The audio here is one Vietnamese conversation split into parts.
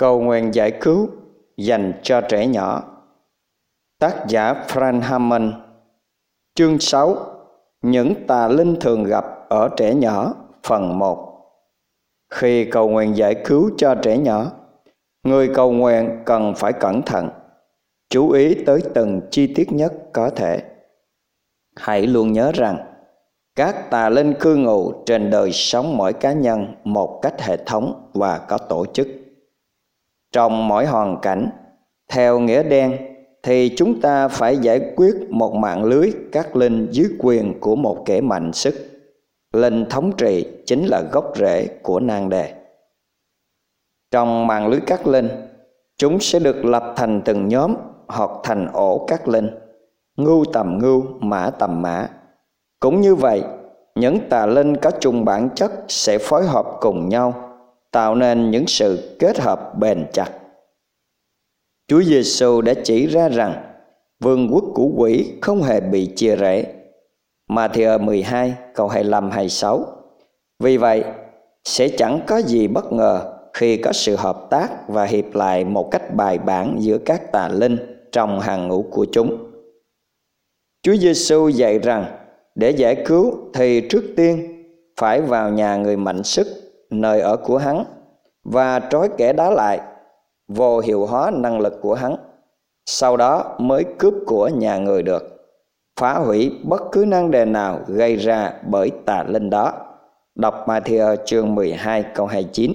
Cầu nguyện giải cứu dành cho trẻ nhỏ. Tác giả Frank Hammond. Chương 6. Những tà linh thường gặp ở trẻ nhỏ. Phần 1. Khi cầu nguyện giải cứu cho trẻ nhỏ, người cầu nguyện cần phải cẩn thận, chú ý tới từng chi tiết nhất có thể. Hãy luôn nhớ rằng các tà linh cư ngụ trên đời sống mỗi cá nhân một cách hệ thống và có tổ chức. Trong mỗi hoàn cảnh, theo nghĩa đen, thì chúng ta phải giải quyết một mạng lưới các linh dưới quyền của một kẻ mạnh sức. Linh thống trị chính là gốc rễ của nan đề. Trong mạng lưới các linh, chúng sẽ được lập thành từng nhóm hoặc thành ổ các linh, ngưu tầm ngưu, mã tầm mã. Cũng như vậy, những tà linh có chung bản chất sẽ phối hợp cùng nhau, tạo nên những sự kết hợp bền chặt. Chúa Giêsu đã chỉ ra rằng vương quốc của quỷ không hề bị chia rẽ. Ma-thi-ơ 12 câu 25-26. Vì vậy, sẽ chẳng có gì bất ngờ khi có sự hợp tác và hiệp lại một cách bài bản giữa các tà linh trong hàng ngũ của chúng. Chúa Giêsu dạy rằng để giải cứu thì trước tiên phải vào nhà người mạnh sức, nơi ở của hắn, và trói kẻ đó lại, vô hiệu hóa năng lực của hắn. Sau đó mới cướp của nhà người được, phá hủy bất cứ nan đề nào gây ra bởi tà linh đó. Đọc Ma-thi-ơ chương 12 câu 29.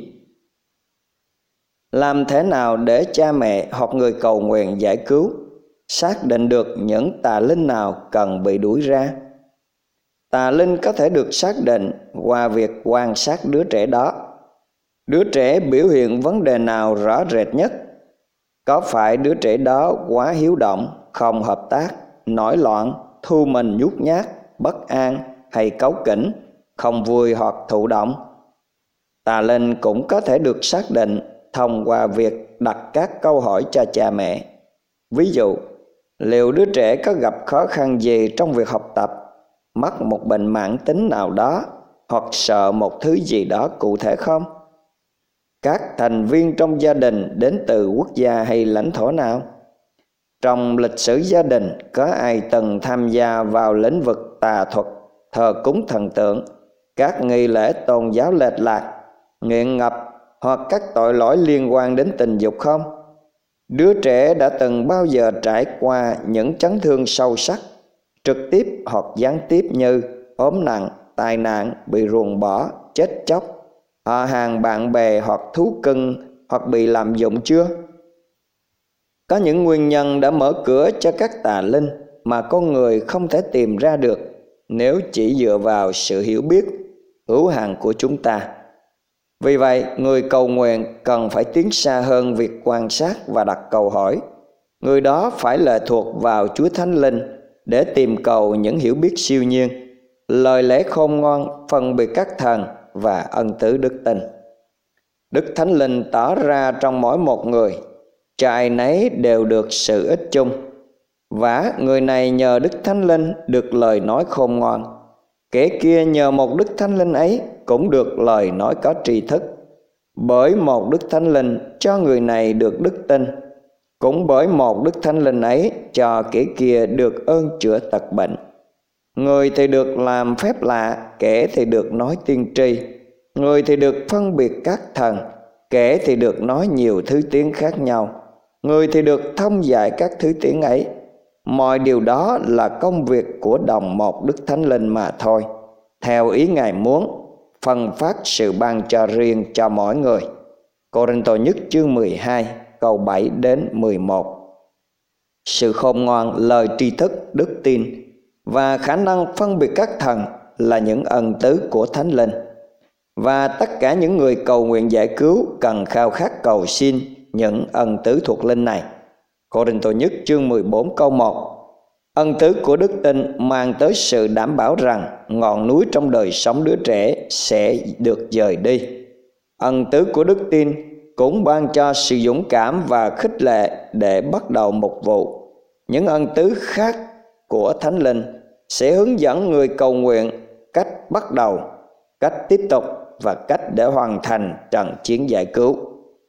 Làm thế nào để cha mẹ hoặc người cầu nguyện giải cứu xác định được những tà linh nào cần bị đuổi ra? Tà linh có thể được xác định qua việc quan sát đứa trẻ đó. Đứa trẻ biểu hiện vấn đề nào rõ rệt nhất? Có phải đứa trẻ đó quá hiếu động, không hợp tác, nổi loạn, thu mình nhút nhát, bất an hay cáu kỉnh, không vui hoặc thụ động? Tà linh cũng có thể được xác định thông qua việc đặt các câu hỏi cho cha mẹ. Ví dụ, liệu đứa trẻ có gặp khó khăn gì trong việc học tập, mắc một bệnh mãn tính nào đó, hoặc sợ một thứ gì đó cụ thể không? Các thành viên trong gia đình đến từ quốc gia hay lãnh thổ nào? Trong lịch sử gia đình, có ai từng tham gia vào lĩnh vực tà thuật, thờ cúng thần tượng, các nghi lễ tôn giáo lệch lạc, nghiện ngập hoặc các tội lỗi liên quan đến tình dục không? Đứa trẻ đã từng bao giờ trải qua những chấn thương sâu sắc, trực tiếp hoặc gián tiếp như ốm nặng, tai nạn, bị ruồng bỏ, chết chóc, họ hàng bạn bè hoặc thú cưng, hoặc bị lạm dụng chưa? Có những nguyên nhân đã mở cửa cho các tà linh mà con người không thể tìm ra được nếu chỉ dựa vào sự hiểu biết hữu hạn của chúng ta. Vì vậy, người cầu nguyện cần phải tiến xa hơn việc quan sát và đặt câu hỏi. Người đó phải lệ thuộc vào Chúa Thánh Linh để tìm cầu những hiểu biết siêu nhiên, lời lẽ khôn ngoan, phân biệt các thần và ân tứ đức tin. Đức Thánh Linh tỏ ra trong mỗi một người, cho ai nấy đều được sự ích chung. Và người này nhờ Đức Thánh Linh được lời nói khôn ngoan, kẻ kia nhờ một Đức Thánh Linh ấy cũng được lời nói có tri thức. Bởi một Đức Thánh Linh cho người này được đức tin, cũng bởi một Đức Thánh Linh ấy cho kẻ kia được ơn chữa tật bệnh. Người thì được làm phép lạ, kẻ thì được nói tiên tri. Người thì được phân biệt các thần, kẻ thì được nói nhiều thứ tiếng khác nhau. Người thì được thông dạy các thứ tiếng ấy. Mọi điều đó là công việc của đồng một Đức Thánh Linh mà thôi, theo ý Ngài muốn, phân phát sự ban cho riêng cho mỗi người. Cô-rinh-tô nhất chương 12 câu 7 đến 11. Sự khôn ngoan, lời tri thức, đức tin và khả năng phân biệt các thần là những ân tứ của Thánh Linh. Và tất cả những người cầu nguyện giải cứu cần khao khát cầu xin những ân tứ thuộc linh này. Cô-rinh-tô nhất chương 14 câu 1. Ân tứ của đức tin mang tới sự đảm bảo rằng ngọn núi trong đời sống đứa trẻ sẽ được dời đi. Ân tứ của đức tin cũng ban cho sự dũng cảm và khích lệ để bắt đầu một vụ. Những ân tứ khác của Thánh Linh sẽ hướng dẫn người cầu nguyện cách bắt đầu, cách tiếp tục và cách để hoàn thành trận chiến giải cứu.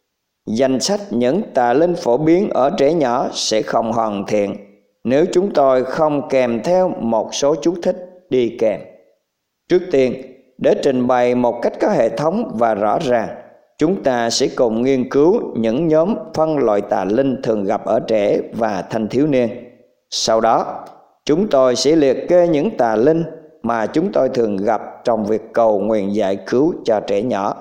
Danh sách những tà linh phổ biến ở trẻ nhỏ sẽ không hoàn thiện nếu chúng tôi không kèm theo một số chú thích đi kèm. Trước tiên, để trình bày một cách có hệ thống và rõ ràng, chúng ta sẽ cùng nghiên cứu những nhóm phân loại tà linh thường gặp ở trẻ và thanh thiếu niên. Sau đó, chúng tôi sẽ liệt kê những tà linh mà chúng tôi thường gặp trong việc cầu nguyện giải cứu cho trẻ nhỏ.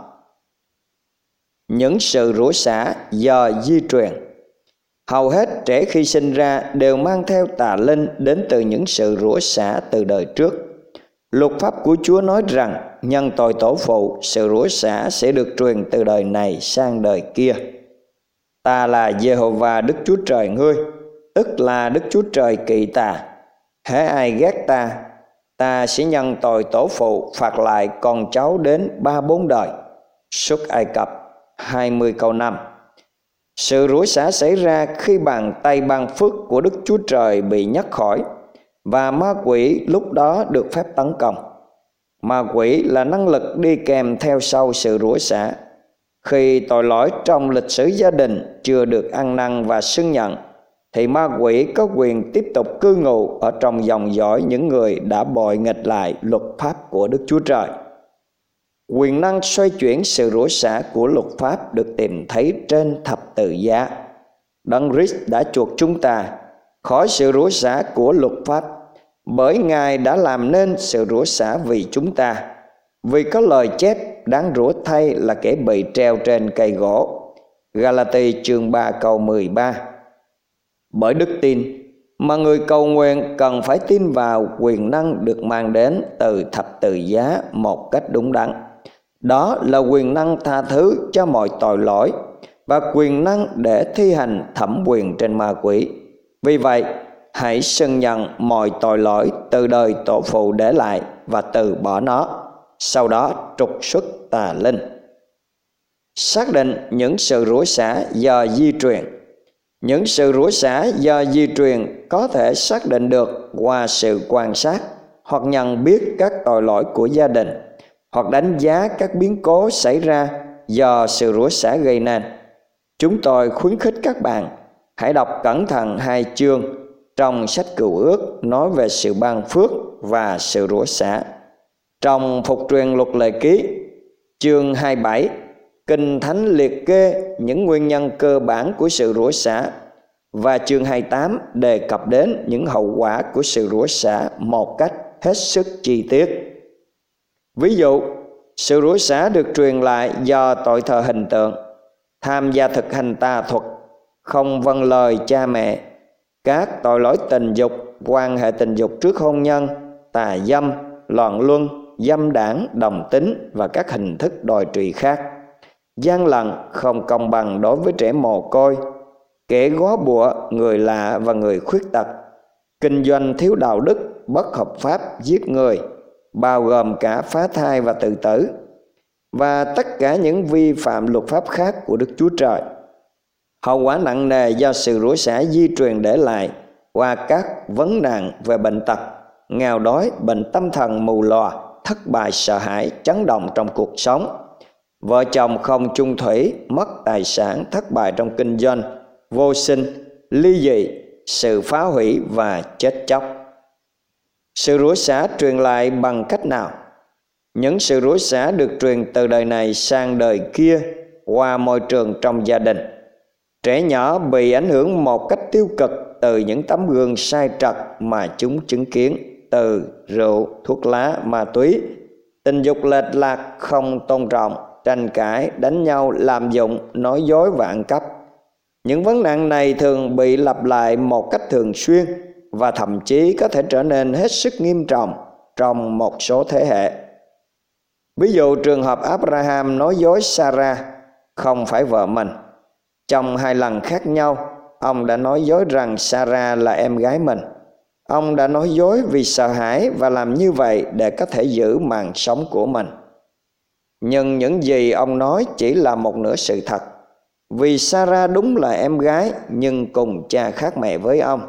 Những sự rủa xả do di truyền. Hầu hết trẻ khi sinh ra đều mang theo tà linh đến từ những sự rủa xả từ đời trước. Luật pháp của Chúa nói rằng nhân tội tổ phụ, sự rủa xả sẽ được truyền từ đời này sang đời kia. Ta là Giê-hô-va Đức Chúa Trời ngươi, tức là Đức Chúa Trời kỵ ta. Hễ ai ghét ta, ta sẽ nhân tội tổ phụ phạt lại con cháu đến 3-4 đời. Xuất Ai Cập 20 câu 5. Sự rủa xả xảy ra khi bàn tay ban phước của Đức Chúa Trời bị nhấc khỏi và ma quỷ lúc đó được phép tấn công. Ma quỷ là năng lực đi kèm theo sau sự rủa xả. Khi tội lỗi trong lịch sử gia đình chưa được ăn năn và xưng nhận, thì ma quỷ có quyền tiếp tục cư ngụ ở trong dòng dõi những người đã bội nghịch lại luật pháp của Đức Chúa Trời. Quyền năng xoay chuyển sự rủa xả của luật pháp được tìm thấy trên thập tự giá. Đấng Christ đã chuộc chúng ta khỏi sự rủa xả của luật pháp, bởi Ngài đã làm nên sự rủa xả vì chúng ta. Vì có lời chép đáng rủa thay là kẻ bị treo trên cây gỗ. Galati chương 3 câu 13. Bởi đức tin mà người cầu nguyện cần phải tin vào quyền năng được mang đến từ thập tự giá một cách đúng đắn. Đó là quyền năng tha thứ cho mọi tội lỗi và quyền năng để thi hành thẩm quyền trên ma quỷ. Vì vậy, hãy xưng nhận mọi tội lỗi từ đời tổ phụ để lại và từ bỏ nó, sau đó trục xuất tà linh. Xác định những sự rủa xả do di truyền. Những sự rủa xả do di truyền có thể xác định được qua sự quan sát hoặc nhận biết các tội lỗi của gia đình, hoặc đánh giá các biến cố xảy ra do sự rủa xả gây nên. Chúng tôi khuyến khích các bạn hãy đọc cẩn thận 2 chương trong sách Cựu Ước nói về sự ban phước và sự rủa xả. Trong Phục truyền Luật Lệ Ký chương 27, Kinh Thánh liệt kê những nguyên nhân cơ bản của sự rủa xả, và chương 28 đề cập đến những hậu quả của sự rủa xả một cách hết sức chi tiết. Ví dụ, sự rủa xả được truyền lại do tội thờ hình tượng, tham gia thực hành tà thuật, không vâng lời cha mẹ, các tội lỗi tình dục, quan hệ tình dục trước hôn nhân, tà dâm, loạn luân, dâm đảng, đồng tính và các hình thức đồi trụy khác, gian lận, không công bằng đối với trẻ mồ côi, kẻ góa bụa, người lạ và người khuyết tật, kinh doanh thiếu đạo đức, bất hợp pháp, giết người, bao gồm cả phá thai và tự tử, và tất cả những vi phạm luật pháp khác của Đức Chúa Trời. Hậu quả nặng nề do sự rủa xả di truyền để lại qua các vấn nạn về bệnh tật, nghèo đói, bệnh tâm thần, mù lòa, thất bại, sợ hãi, chấn động trong cuộc sống, vợ chồng không chung thủy, mất tài sản, thất bại trong kinh doanh, vô sinh, ly dị, sự phá hủy và chết chóc. Sự rủa xả truyền lại bằng cách nào? Những sự rủa xả được truyền từ đời này sang đời kia qua môi trường trong gia đình. Trẻ nhỏ bị ảnh hưởng một cách tiêu cực từ những tấm gương sai trật mà chúng chứng kiến, từ rượu, thuốc lá, ma túy, tình dục lệch lạc, không tôn trọng, tranh cãi, đánh nhau, lạm dụng, nói dối và ăn cắp. Những vấn nạn này thường bị lặp lại một cách thường xuyên và thậm chí có thể trở nên hết sức nghiêm trọng trong một số thế hệ. Ví dụ trường hợp Abraham nói dối Sarah không phải vợ mình. Trong 2 lần khác nhau, ông đã nói dối rằng Sarah là em gái mình. Ông đã nói dối vì sợ hãi và làm như vậy để có thể giữ mạng sống của mình. Nhưng những gì ông nói chỉ là một nửa sự thật. Vì Sarah đúng là em gái nhưng cùng cha khác mẹ với ông.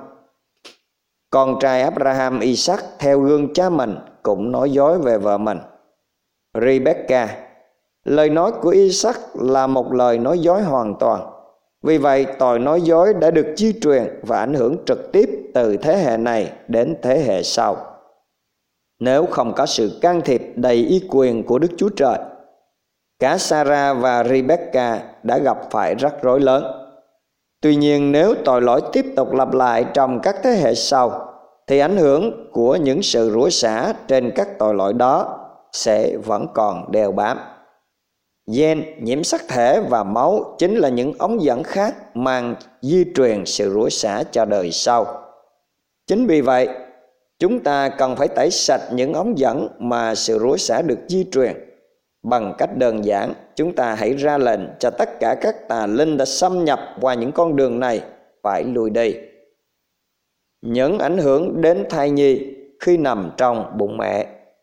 Con trai Abraham Isaac theo gương cha mình cũng nói dối về vợ mình, Rebecca. Lời nói của Isaac là một lời nói dối hoàn toàn. Vì vậy, tội nói dối đã được di truyền và ảnh hưởng trực tiếp từ thế hệ này đến thế hệ sau. Nếu không có sự can thiệp đầy ý quyền của Đức Chúa Trời, cả Sarah và Rebecca đã gặp phải rắc rối lớn. Tuy nhiên, nếu tội lỗi tiếp tục lặp lại trong các thế hệ sau, thì ảnh hưởng của những sự rủa xả trên các tội lỗi đó sẽ vẫn còn đeo bám. Gen, nhiễm sắc thể và máu chính là những ống dẫn khác mang di truyền sự rủa xả cho đời sau. Chính vì vậy, chúng ta cần phải tẩy sạch những ống dẫn mà sự rủa xả được di truyền. Bằng cách đơn giản, chúng ta hãy ra lệnh cho tất cả các tà linh đã xâm nhập qua những con đường này phải lùi đi. Những ảnh hưởng đến thai nhi khi nằm trong bụng mẹ.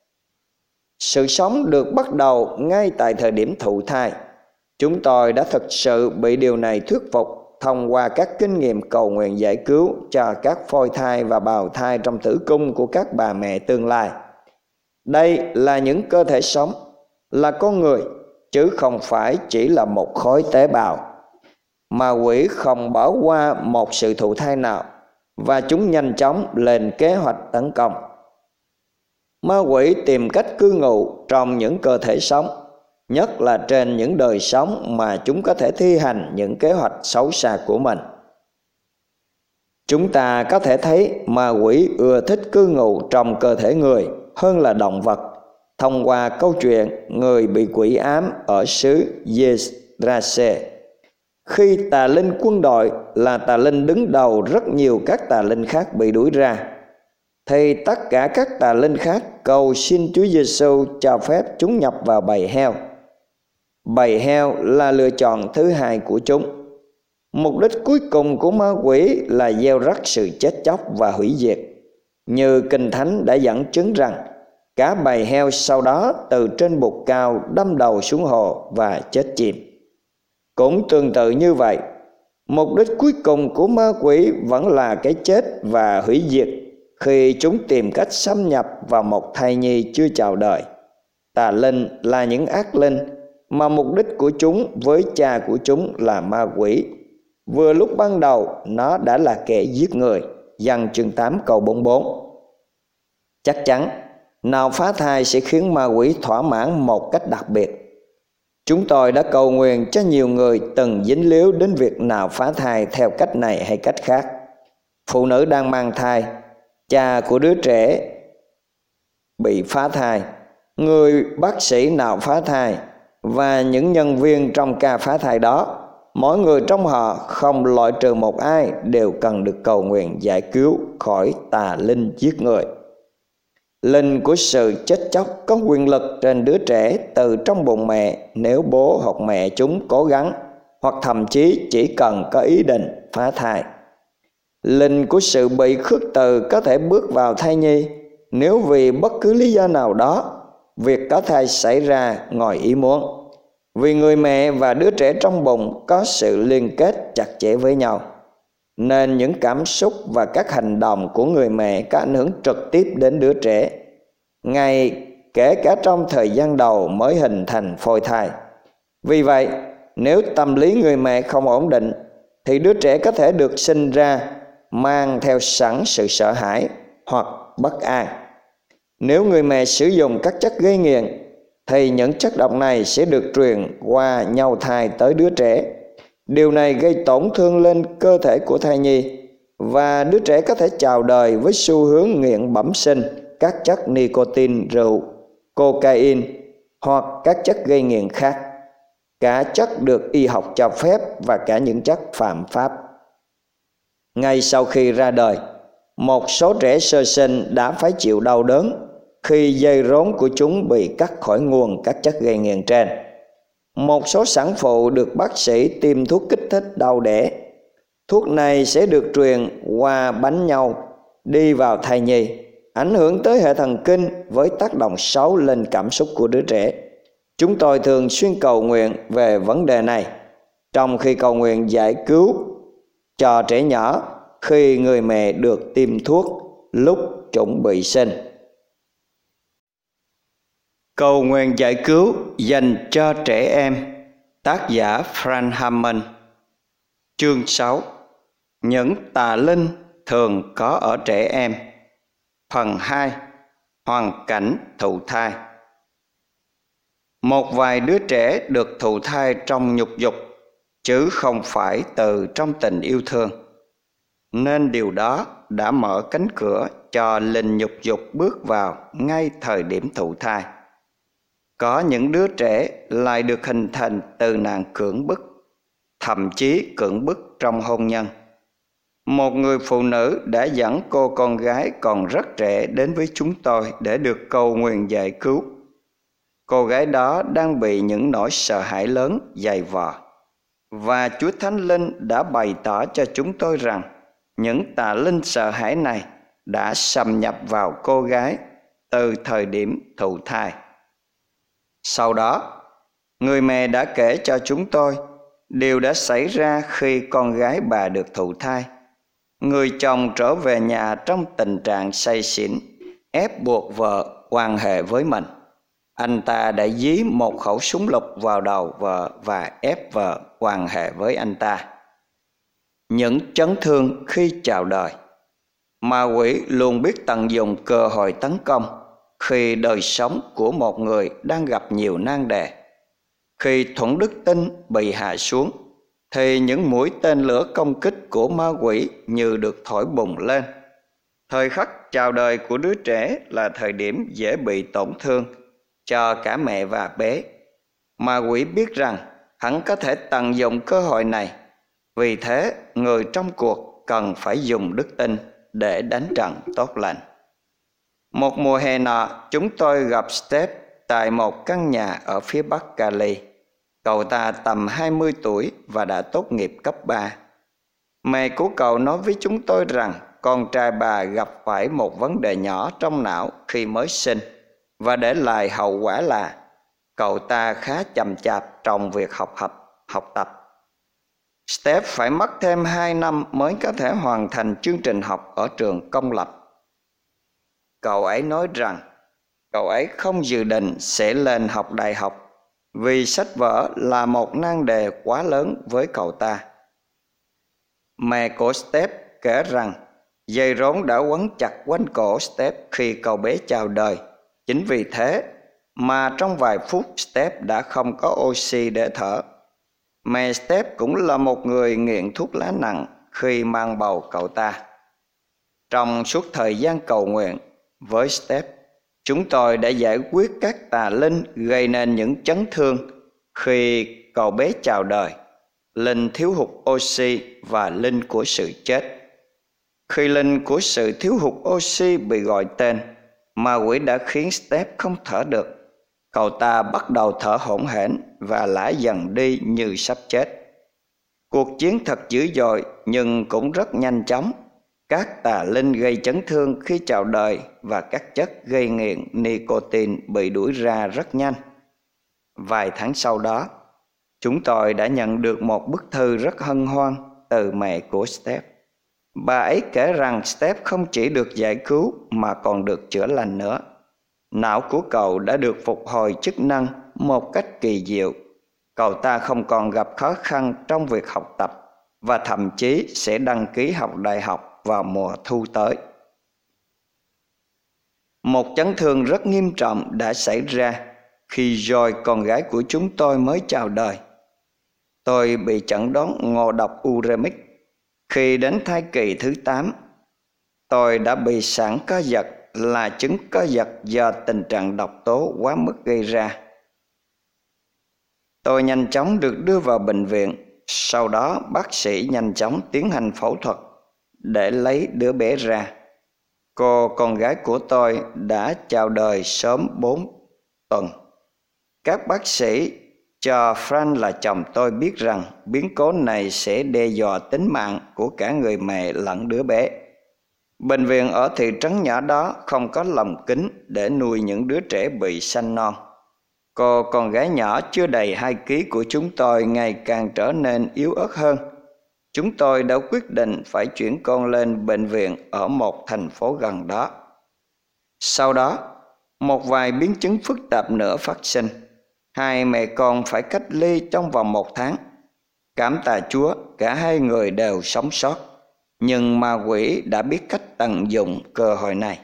Sự sống được bắt đầu ngay tại thời điểm thụ thai. Chúng tôi đã thực sự bị điều này thuyết phục thông qua các kinh nghiệm cầu nguyện giải cứu cho các phôi thai và bào thai trong tử cung của các bà mẹ tương lai. Đây là những cơ thể sống, là con người, chứ không phải chỉ là một khối tế bào. Ma quỷ không bỏ qua một sự thụ thai nào, và chúng nhanh chóng lên kế hoạch tấn công. Ma quỷ tìm cách cư ngụ trong những cơ thể sống, nhất là trên những đời sống mà chúng có thể thi hành những kế hoạch xấu xa của mình. Chúng ta có thể thấy ma quỷ ưa thích cư ngụ trong cơ thể người hơn là động vật, thông qua câu chuyện người bị quỷ ám ở xứ Yezrase. Khi tà linh quân đội là tà linh đứng đầu rất nhiều các tà linh khác bị đuổi ra, thì tất cả các tà linh khác cầu xin Chúa Giêsu cho phép chúng nhập vào bầy heo. Bầy heo là lựa chọn thứ hai của chúng. Mục đích cuối cùng của ma quỷ là gieo rắc sự chết chóc và hủy diệt. Như Kinh Thánh đã dẫn chứng rằng, cả bầy heo sau đó từ trên bục cao đâm đầu xuống hồ và chết chìm. Cũng tương tự như vậy, mục đích cuối cùng của ma quỷ vẫn là cái chết và hủy diệt khi chúng tìm cách xâm nhập vào một thai nhi chưa chào đời. Tà linh là những ác linh mà mục đích của chúng với cha của chúng là ma quỷ. Vừa lúc ban đầu nó đã là kẻ giết người. Giăng chương 8 câu 44. Chắc chắn nào phá thai sẽ khiến ma quỷ thỏa mãn một cách đặc biệt. Chúng tôi đã cầu nguyện cho nhiều người từng dính líu đến việc nào phá thai theo cách này hay cách khác. Phụ nữ đang mang thai, cha của đứa trẻ bị phá thai, người bác sĩ nào phá thai và những nhân viên trong ca phá thai đó. Mỗi người trong họ không loại trừ một ai đều cần được cầu nguyện giải cứu khỏi tà linh giết người. Linh của sự chết chóc có quyền lực trên đứa trẻ từ trong bụng mẹ nếu bố hoặc mẹ chúng cố gắng hoặc thậm chí chỉ cần có ý định phá thai. Linh của sự bị khước từ có thể bước vào thai nhi nếu vì bất cứ lý do nào đó việc có thai xảy ra ngoài ý muốn. Vì người mẹ và đứa trẻ trong bụng có sự liên kết chặt chẽ với nhau, nên những cảm xúc và các hành động của người mẹ có ảnh hưởng trực tiếp đến đứa trẻ, ngay kể cả trong thời gian đầu mới hình thành phôi thai. Vì vậy, nếu tâm lý người mẹ không ổn định, thì đứa trẻ có thể được sinh ra mang theo sẵn sự sợ hãi hoặc bất an. Nếu người mẹ sử dụng các chất gây nghiện, thì những chất độc này sẽ được truyền qua nhau thai tới đứa trẻ. Điều này gây tổn thương lên cơ thể của thai nhi, và đứa trẻ có thể chào đời với xu hướng nghiện bẩm sinh các chất nicotine, rượu, cocaine hoặc các chất gây nghiện khác, cả chất được y học cho phép và cả những chất phạm pháp. Ngay sau khi ra đời, một số trẻ sơ sinh đã phải chịu đau đớn khi dây rốn của chúng bị cắt khỏi nguồn các chất gây nghiện trên. Một số sản phụ được bác sĩ tiêm thuốc kích thích đau đẻ. Thuốc này sẽ được truyền qua bánh nhau đi vào thai nhi, ảnh hưởng tới hệ thần kinh với tác động xấu lên cảm xúc của đứa trẻ. Chúng tôi thường xuyên cầu nguyện về vấn đề này, trong khi cầu nguyện giải cứu cho trẻ nhỏ khi người mẹ được tiêm thuốc lúc chuẩn bị sinh. Cầu nguyện giải cứu dành cho trẻ em. Tác giả Frank Hammond. Chương 6. Những tà linh thường có ở trẻ em. Phần 2. Hoàn cảnh thụ thai. Một vài đứa trẻ được thụ thai trong nhục dục, chứ không phải từ trong tình yêu thương, nên điều đó đã mở cánh cửa cho linh nhục dục bước vào ngay thời điểm thụ thai. Có những đứa trẻ lại được hình thành từ nạn cưỡng bức, thậm chí cưỡng bức trong hôn nhân. Một người phụ nữ đã dẫn cô con gái còn rất trẻ đến với chúng tôi để được cầu nguyện giải cứu. Cô gái đó đang bị những nỗi sợ hãi lớn dày vò, và Chúa Thánh Linh đã bày tỏ cho chúng tôi rằng những tà linh sợ hãi này đã xâm nhập vào cô gái từ thời điểm thụ thai. Sau đó, người mẹ đã kể cho chúng tôi điều đã xảy ra khi con gái bà được thụ thai. Người chồng trở về nhà trong tình trạng say xỉn, ép buộc vợ quan hệ với mình. Anh ta đã dí một khẩu súng lục vào đầu vợ và ép vợ quan hệ với anh ta. Những chấn thương khi chào đời. Ma quỷ luôn biết tận dụng cơ hội tấn công khi đời sống của một người đang gặp nhiều nan đề. Khi thuận đức tin bị hạ xuống, thì những mũi tên lửa công kích của ma quỷ như được thổi bùng lên. Thời khắc chào đời của đứa trẻ là thời điểm dễ bị tổn thương cho cả mẹ và bé. Ma quỷ biết rằng hắn có thể tận dụng cơ hội này, vì thế người trong cuộc cần phải dùng đức tin để đánh trận tốt lành. Một mùa hè nọ, chúng tôi gặp Steph tại một căn nhà ở phía bắc Cali. Cậu ta tầm 20 tuổi và đã tốt nghiệp cấp 3. Mẹ của cậu nói với chúng tôi rằng con trai bà gặp phải một vấn đề nhỏ trong não khi mới sinh, và để lại hậu quả là cậu ta khá chậm chạp trong việc học tập. Steph phải mất thêm 2 năm mới có thể hoàn thành chương trình học ở trường công lập. Cậu ấy nói rằng cậu ấy không dự định sẽ lên học đại học vì sách vở là một nan đề quá lớn với cậu ta. Mẹ của Steph kể rằng dây rốn đã quấn chặt quanh cổ Steph khi cậu bé chào đời. Chính vì thế mà trong vài phút Steph đã không có oxy để thở. Mẹ Steph cũng là một người nghiện thuốc lá nặng khi mang bầu cậu ta. Trong suốt thời gian cầu nguyện với Steph, chúng tôi đã giải quyết các tà linh gây nên những chấn thương khi cậu bé chào đời, linh thiếu hụt oxy và linh của sự chết. Khi linh của sự thiếu hụt oxy bị gọi tên, ma quỷ đã khiến Steph không thở được. Cậu ta bắt đầu thở hổn hển và lả dần đi như sắp chết. Cuộc chiến thật dữ dội nhưng cũng rất nhanh chóng. Các tà linh gây chấn thương khi chào đời và các chất gây nghiện nicotine bị đuổi ra rất nhanh. Vài tháng sau đó, chúng tôi đã nhận được một bức thư rất hân hoan từ mẹ của Steph. Bà ấy kể rằng Steph không chỉ được giải cứu mà còn được chữa lành nữa. Não của cậu đã được phục hồi chức năng một cách kỳ diệu. Cậu ta không còn gặp khó khăn trong việc học tập và thậm chí sẽ đăng ký học đại học vào mùa thu tới. Một chấn thương rất nghiêm trọng đã xảy ra khi Joy, con gái của chúng tôi, mới chào đời. Tôi bị chẩn đoán ngộ độc uremic. Khi đến thai kỳ thứ 8, tôi đã bị sản co giật, là chứng co giật do tình trạng độc tố quá mức gây ra. Tôi nhanh chóng được đưa vào bệnh viện. Sau đó bác sĩ nhanh chóng tiến hành phẫu thuật để lấy đứa bé ra. Cô con gái của tôi đã chào đời sớm 4 tuần. Các bác sĩ cho Frank là chồng tôi biết rằng biến cố này sẽ đe dọa tính mạng của cả người mẹ lẫn đứa bé. Bệnh viện ở thị trấn nhỏ đó không có lồng kính để nuôi những đứa trẻ bị sanh non. Cô con gái nhỏ chưa đầy 2 kg của chúng tôi ngày càng trở nên yếu ớt hơn. Chúng tôi đã quyết định phải chuyển con lên bệnh viện ở một thành phố gần đó. Sau đó, một vài biến chứng phức tạp nữa phát sinh. Hai mẹ con phải cách ly trong vòng 1 tháng. Cảm tạ Chúa, cả hai người đều sống sót, nhưng ma quỷ đã biết cách tận dụng cơ hội này.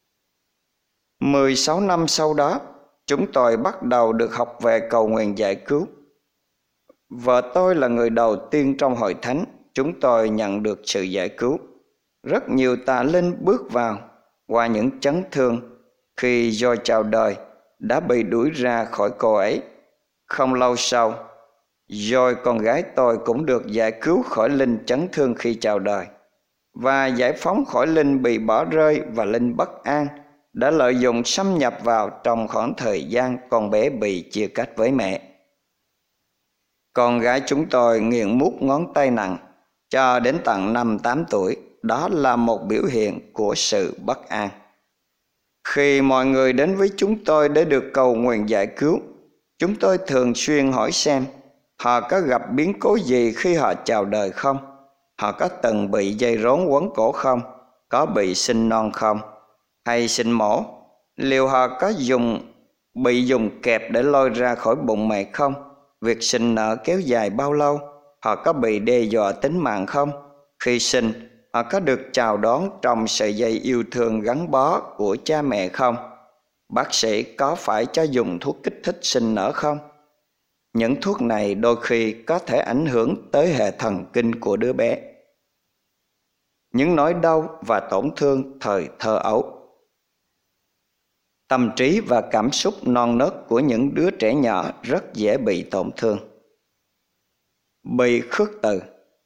16 năm sau đó, chúng tôi bắt đầu được học về cầu nguyện giải cứu. Vợ tôi là người đầu tiên trong hội thánh chúng tôi nhận được sự giải cứu. Rất nhiều tà linh bước vào qua những chấn thương khi Joy chào đời đã bị đuổi ra khỏi cô ấy. Không lâu sau, Joy con gái tôi cũng được giải cứu khỏi linh chấn thương khi chào đời và giải phóng khỏi linh bị bỏ rơi và linh bất an đã lợi dụng xâm nhập vào trong khoảng thời gian con bé bị chia cách với mẹ. Con gái chúng tôi nghiện mút ngón tay nặng cho đến tận 5-8 tuổi. Đó là một biểu hiện của sự bất an. Khi mọi người đến với chúng tôi để được cầu nguyện giải cứu, chúng tôi thường xuyên hỏi xem họ có gặp biến cố gì khi họ chào đời không? Họ có từng bị dây rốn quấn cổ không? Có bị sinh non không? Hay sinh mổ? Liệu họ có bị dùng kẹp để lôi ra khỏi bụng mẹ không? Việc sinh nở kéo dài bao lâu? Họ có bị đe dọa tính mạng không? Khi sinh, họ có được chào đón trong sợi dây yêu thương gắn bó của cha mẹ không? Bác sĩ có phải cho dùng thuốc kích thích sinh nở không? Những thuốc này đôi khi có thể ảnh hưởng tới hệ thần kinh của đứa bé. Những nỗi đau và tổn thương thời thơ ấu. Tâm trí và cảm xúc non nớt của những đứa trẻ nhỏ rất dễ bị tổn thương. Bị khước từ.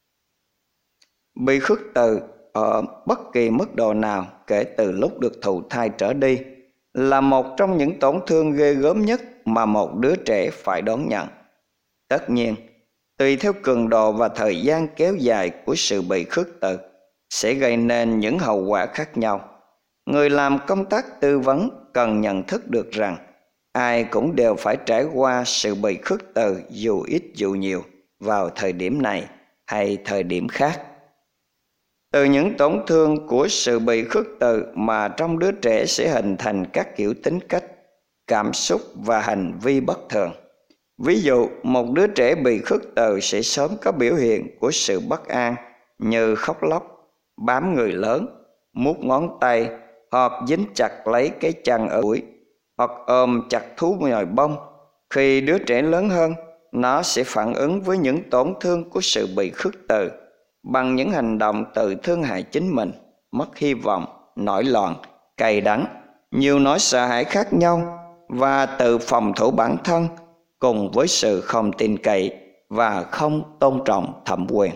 Bị khước từ ở bất kỳ mức độ nào kể từ lúc được thụ thai trở đi là một trong những tổn thương ghê gớm nhất mà một đứa trẻ phải đón nhận. Tất nhiên, tùy theo cường độ và thời gian kéo dài của sự bị khước từ sẽ gây nên những hậu quả khác nhau. Người làm công tác tư vấn cần nhận thức được rằng ai cũng đều phải trải qua sự bị khước từ dù ít dù nhiều vào thời điểm này hay thời điểm khác. Từ những tổn thương của sự bị khước từ mà trong đứa trẻ sẽ hình thành các kiểu tính cách, cảm xúc và hành vi bất thường. Ví dụ, một đứa trẻ bị khước từ sẽ sớm có biểu hiện của sự bất an như khóc lóc, bám người lớn, mút ngón tay hoặc dính chặt lấy cái chân ở đuổi hoặc ôm chặt thú nhồi bông. Khi đứa trẻ lớn hơn, nó sẽ phản ứng với những tổn thương của sự bị khước từ bằng những hành động tự thương hại chính mình, mất hy vọng, nổi loạn, cay đắng, nhiều nỗi sợ hãi khác nhau và tự phòng thủ bản thân cùng với sự không tin cậy và không tôn trọng thẩm quyền.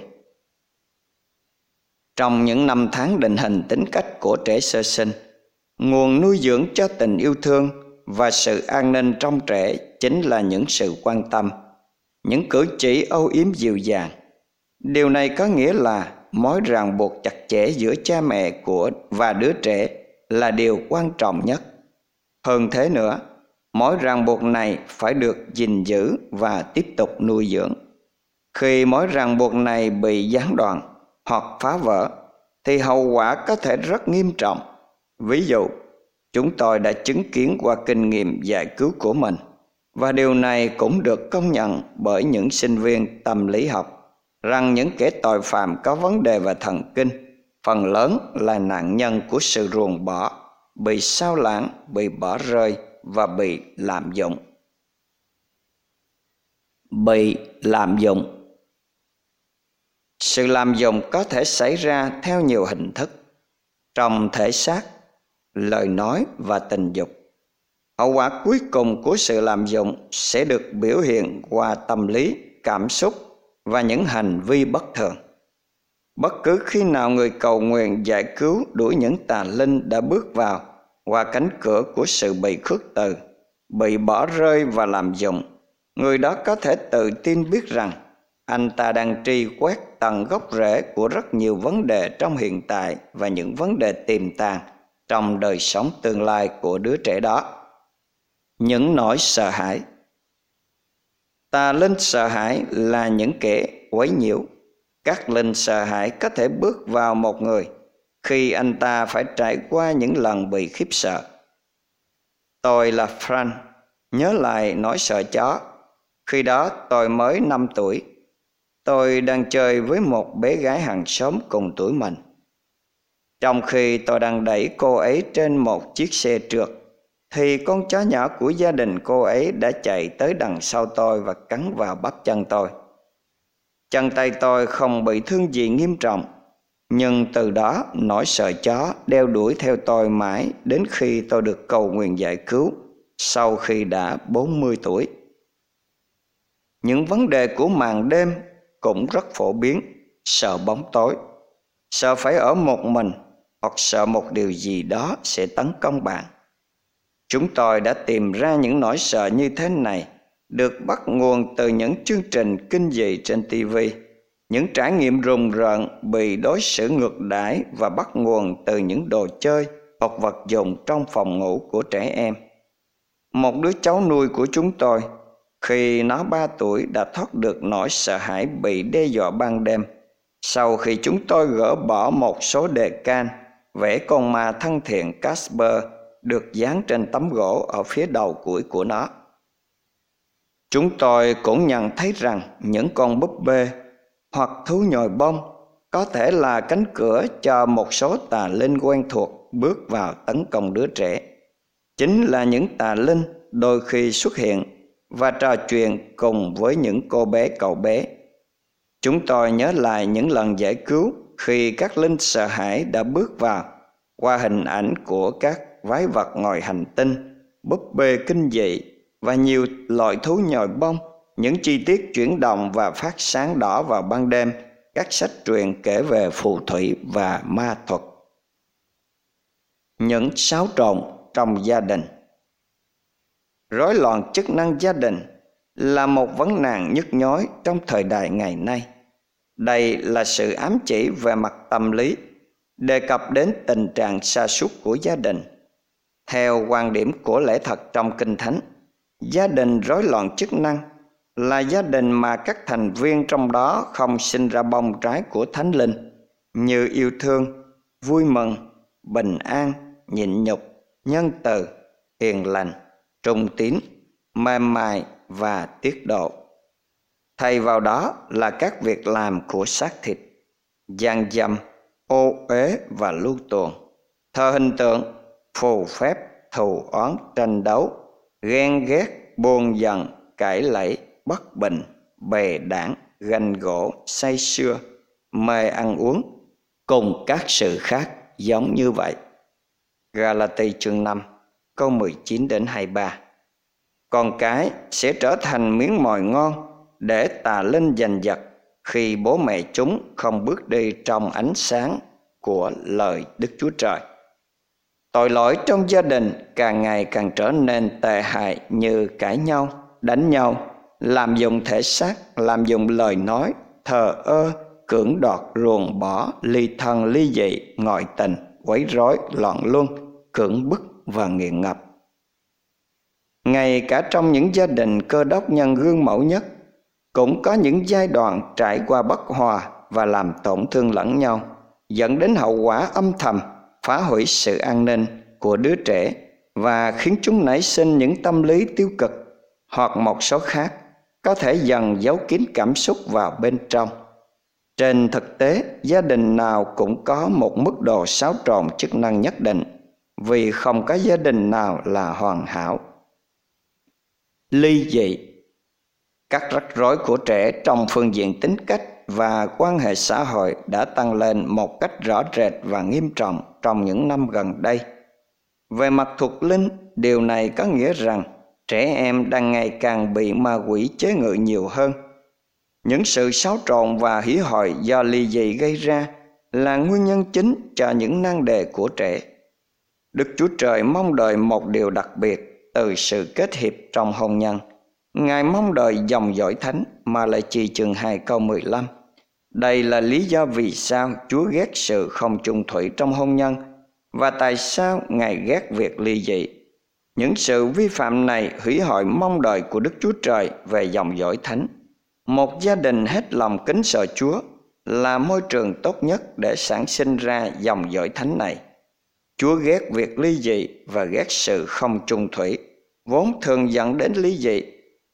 Trong những năm tháng định hình tính cách của trẻ sơ sinh, nguồn nuôi dưỡng cho tình yêu thương và sự an ninh trong trẻ chính là những sự quan tâm, những cử chỉ âu yếm dịu dàng. Điều này có nghĩa là mối ràng buộc chặt chẽ giữa cha mẹ và đứa trẻ là điều quan trọng nhất. Hơn thế nữa, mối ràng buộc này phải được gìn giữ và tiếp tục nuôi dưỡng. Khi mối ràng buộc này bị gián đoạn hoặc phá vỡ, thì hậu quả có thể rất nghiêm trọng. Ví dụ, chúng tôi đã chứng kiến qua kinh nghiệm giải cứu của mình, và điều này cũng được công nhận bởi những sinh viên tâm lý học, rằng những kẻ tội phạm có vấn đề về thần kinh phần lớn là nạn nhân của sự ruồng bỏ, bị sao lãng, bị bỏ rơi và bị lạm dụng. Bị lạm dụng. Sự lạm dụng có thể xảy ra theo nhiều hình thức, trong thể xác, lời nói và tình dục. Hậu quả cuối cùng của sự lạm dụng sẽ được biểu hiện qua tâm lý, cảm xúc và những hành vi bất thường. Bất cứ khi nào người cầu nguyện giải cứu đuổi những tà linh đã bước vào qua cánh cửa của sự bị khước từ, bị bỏ rơi và lạm dụng, người đó có thể tự tin biết rằng anh ta đang truy quét tận gốc rễ của rất nhiều vấn đề trong hiện tại và những vấn đề tiềm tàng trong đời sống tương lai của đứa trẻ đó. Những nỗi sợ hãi. Tà linh sợ hãi là những kẻ quấy nhiễu. Các linh sợ hãi có thể bước vào một người khi anh ta phải trải qua những lần bị khiếp sợ. Tôi là Frank, nhớ lại nỗi sợ chó. Khi đó tôi mới 5 tuổi. tôi đang chơi với một bé gái hàng xóm cùng tuổi mình. Trong khi tôi đang đẩy cô ấy trên một chiếc xe trượt, thì con chó nhỏ của gia đình cô ấy đã chạy tới đằng sau tôi và cắn vào bắp chân tôi. Chân tay tôi không bị thương gì nghiêm trọng, nhưng từ đó nỗi sợ chó đeo đuổi theo tôi mãi đến khi tôi được cầu nguyện giải cứu sau khi đã 40 tuổi. Những vấn đề của màn đêm cũng rất phổ biến: sợ bóng tối, sợ phải ở một mình, hoặc sợ một điều gì đó sẽ tấn công bạn. Chúng tôi đã tìm ra những nỗi sợ như thế này được bắt nguồn từ những chương trình kinh dị trên TV, những trải nghiệm rùng rợn bị đối xử ngược đãi, và bắt nguồn từ những đồ chơi hoặc vật dụng trong phòng ngủ của trẻ em. Một đứa cháu nuôi của chúng tôi, khi nó 3 tuổi, đã thoát được nỗi sợ hãi bị đe dọa ban đêm sau khi chúng tôi gỡ bỏ một số đề can vẽ con ma thân thiện Casper được dán trên tấm gỗ ở phía đầu củi của nó. Chúng tôi cũng nhận thấy rằng những con búp bê hoặc thú nhồi bông có thể là cánh cửa cho một số tà linh quen thuộc bước vào tấn công đứa trẻ. Chính là những tà linh đôi khi xuất hiện và trò chuyện cùng với những cô bé cậu bé. Chúng tôi nhớ lại những lần giải cứu khi các linh sợ hãi đã bước vào qua hình ảnh của các quái vật ngoài hành tinh, búp bê kinh dị và nhiều loại thú nhồi bông, những chi tiết chuyển động và phát sáng đỏ vào ban đêm, các sách truyện kể về phù thủy và ma thuật. Những xáo trộn trong gia đình. Rối loạn chức năng gia đình là một vấn nạn nhức nhối trong thời đại ngày nay. Đây là sự ám chỉ về mặt tâm lý, đề cập đến tình trạng sa sút của gia đình. Theo quan điểm của lẽ thật trong Kinh Thánh, gia đình rối loạn chức năng là gia đình mà các thành viên trong đó không sinh ra bông trái của Thánh Linh như yêu thương, vui mừng, bình an, nhịn nhục, nhân từ, hiền lành, trung tín, mềm mại và tiết độ. Thay vào đó là các việc làm của xác thịt, gian dâm, ô uế và lưu tuồng, thờ hình tượng, phù phép, thù oán, tranh đấu, ghen ghét, buồn giận, cãi lẫy, bất bình, bè đảng, ganh gỗ, say sưa, mê ăn uống, cùng các sự khác giống như vậy. Galati chương 5 câu 19 đến 23. Con cái sẽ trở thành miếng mồi ngon để tà linh giành giật khi bố mẹ chúng không bước đi trong ánh sáng của lời Đức Chúa Trời. Tội lỗi trong gia đình càng ngày càng trở nên tệ hại, như cãi nhau, đánh nhau, lạm dụng thể xác, lạm dụng lời nói, thờ ơ, cưỡng đoạt, ruồng bỏ, ly thân ly dị, ngoại tình, quấy rối, loạn luân, cưỡng bức và nghiện ngập. Ngay cả trong những gia đình Cơ Đốc nhân gương mẫu nhất, cũng có những giai đoạn trải qua bất hòa và làm tổn thương lẫn nhau, dẫn đến hậu quả âm thầm phá hủy sự an ninh của đứa trẻ và khiến chúng nảy sinh những tâm lý tiêu cực, hoặc một số khác có thể dần giấu kín cảm xúc vào bên trong. Trên thực tế, gia đình nào cũng có một mức độ xáo trộn chức năng nhất định, vì không có gia đình nào là hoàn hảo. Ly dị. Các rắc rối của trẻ trong phương diện tính cách và quan hệ xã hội đã tăng lên một cách rõ rệt và nghiêm trọng trong những năm gần đây. Về mặt thuộc linh, điều này có nghĩa rằng trẻ em đang ngày càng bị ma quỷ chế ngự nhiều hơn. Những sự xáo trộn và hủy hoại do ly dị gây ra là nguyên nhân chính cho những nan đề của trẻ. Đức Chúa Trời mong đợi một điều đặc biệt từ sự kết hiệp trong hôn nhân. Ngài mong đợi dòng dõi thánh, Ma-lê-chi chương 2 câu 15. Đây là lý do vì sao Chúa ghét sự không chung thủy trong hôn nhân và tại sao Ngài ghét việc ly dị. Những sự vi phạm này hủy hoại mong đợi của Đức Chúa Trời về dòng dõi thánh. Một gia đình hết lòng kính sợ Chúa là môi trường tốt nhất để sản sinh ra dòng dõi thánh này. Chúa ghét việc ly dị và ghét sự không chung thủy, vốn thường dẫn đến ly dị.